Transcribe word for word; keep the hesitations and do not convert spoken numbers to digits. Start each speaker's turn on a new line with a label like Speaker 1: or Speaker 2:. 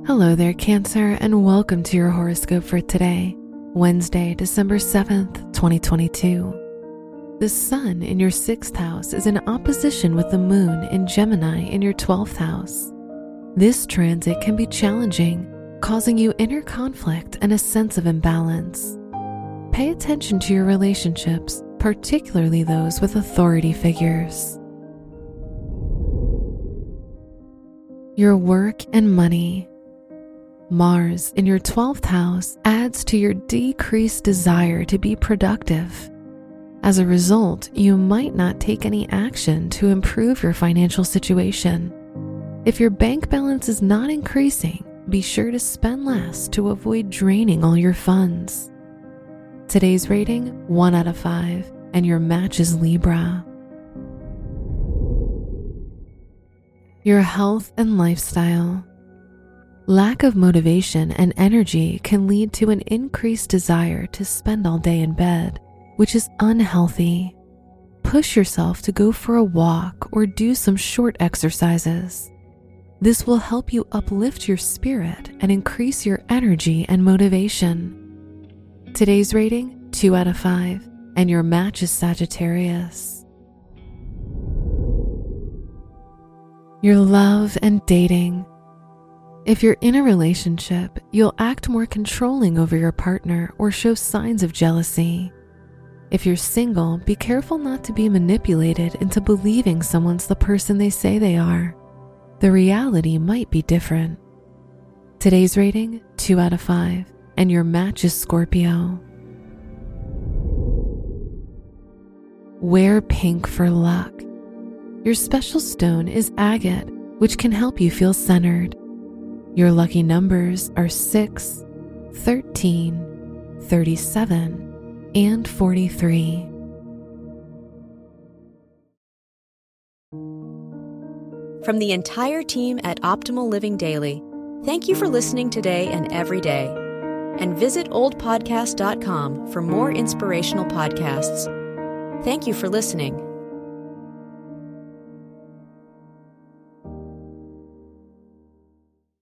Speaker 1: Hello there, Cancer, and welcome to your horoscope for today, Wednesday, December seventh, twenty twenty-two. The sun in your sixth house is in opposition with the moon in Gemini in your twelfth house. This transit can be challenging, causing you inner conflict and a sense of imbalance. Pay attention to your relationships, particularly those with authority figures. Your work and money. Mars in your twelfth house adds to your decreased desire to be productive. As a result, you might not take any action to improve your financial situation. If your bank balance is not increasing, be sure to spend less to avoid draining all your funds. Today's rating, one out of five, and your match is Libra. Your health and lifestyle. Lack of motivation and energy can lead to an increased desire to spend all day in bed, which is unhealthy. Push yourself to go for a walk or do some short exercises. This will help you uplift your spirit and increase your energy and motivation. Today's rating, two out of five, and your match is Sagittarius. Your love and dating. If you're in a relationship, you'll act more controlling over your partner or show signs of jealousy. If you're single, be careful not to be manipulated into believing someone's the person they say they are. The reality might be different. Today's rating, two out of five, and your match is Scorpio. Wear pink for luck. Your special stone is agate, which can help you feel centered. Your lucky numbers are six, thirteen, thirty-seven, and forty-three.
Speaker 2: From the entire team at Optimal Living Daily, thank you for listening today and every day. And visit old podcast dot com for more inspirational podcasts. Thank you for listening.